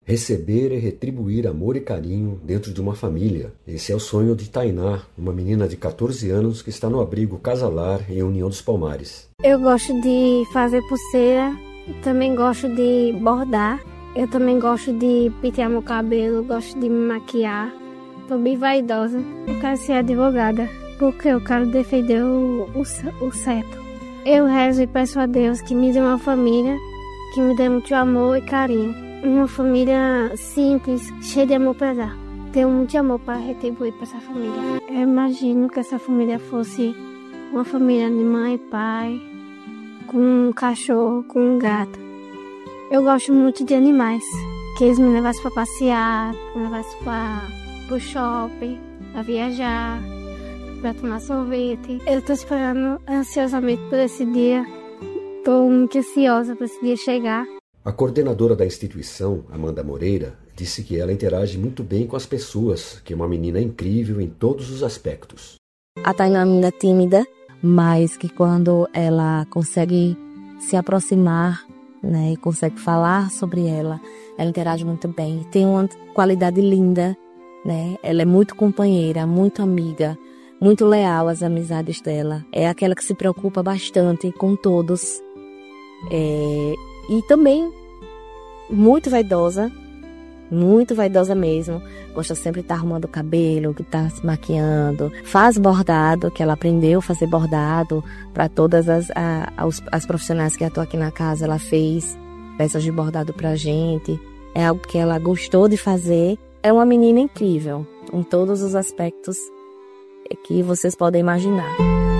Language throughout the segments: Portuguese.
Receber e retribuir amor e carinho dentro de uma família. Esse é o sonho de Tainá, uma menina de 14 anos que está no abrigo Casalar em União dos Palmares. Eu gosto de fazer pulseira, também gosto de bordar, eu também gosto de pentear meu cabelo, gosto de me maquiar. Estou bem vaidosa. Eu quero ser advogada, porque eu quero defender o certo. Eu rezo e peço a Deus que me dê uma família, que me dê muito amor e carinho. Uma família simples, cheia de amor para dar. Tenho muito amor para retribuir para essa família. Eu imagino que essa família fosse uma família de mãe e pai, com um cachorro, com um gato. Eu gosto muito de animais, que eles me levassem para passear, me levassem para o shopping, para viajar, para tomar sorvete. Eu estou esperando ansiosamente por esse dia. Estou muito ansiosa para esse dia chegar. A coordenadora da instituição, Amanda Moreira, disse que ela interage muito bem com as pessoas, que é uma menina incrível em todos os aspectos. A Tainá é uma menina tímida, mas que quando ela consegue se aproximar, né, e consegue falar sobre ela interage muito bem. Tem uma qualidade linda, né? Ela é muito companheira, muito amiga, muito leal às amizades dela. É aquela que se preocupa bastante com todos. E também muito vaidosa mesmo. Gosta sempre de estar arrumando o cabelo, de estar se maquiando. Faz bordado, que ela aprendeu a fazer bordado para todas as profissionais que atuam aqui na casa. Ela fez peças de bordado pra gente. É algo que ela gostou de fazer. É uma menina incrível, em todos os aspectos que vocês podem imaginar.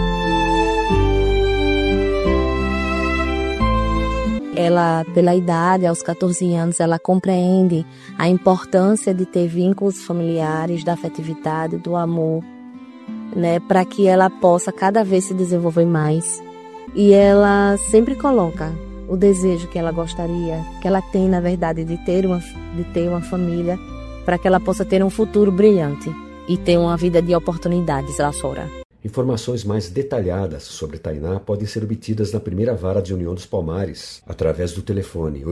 Ela, pela idade, aos 14 anos, ela compreende a importância de ter vínculos familiares, da afetividade, do amor, né, para que ela possa cada vez se desenvolver mais. E ela sempre coloca o desejo que ela gostaria, que ela tem, na verdade, de ter uma família, para que ela possa ter um futuro brilhante e ter uma vida de oportunidades lá fora. Informações mais detalhadas sobre Tainá podem ser obtidas na primeira vara de União dos Palmares, através do telefone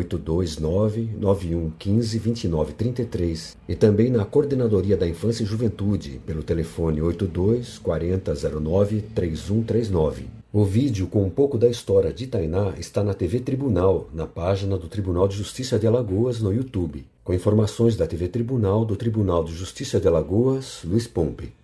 829-9115-2933 e também na Coordenadoria da Infância e Juventude, pelo telefone 82 40 09 3139. O vídeo com um pouco da história de Tainá está na TV Tribunal, na página do Tribunal de Justiça de Alagoas, no YouTube, com informações da TV Tribunal, do Tribunal de Justiça de Alagoas, Luiz Pompe.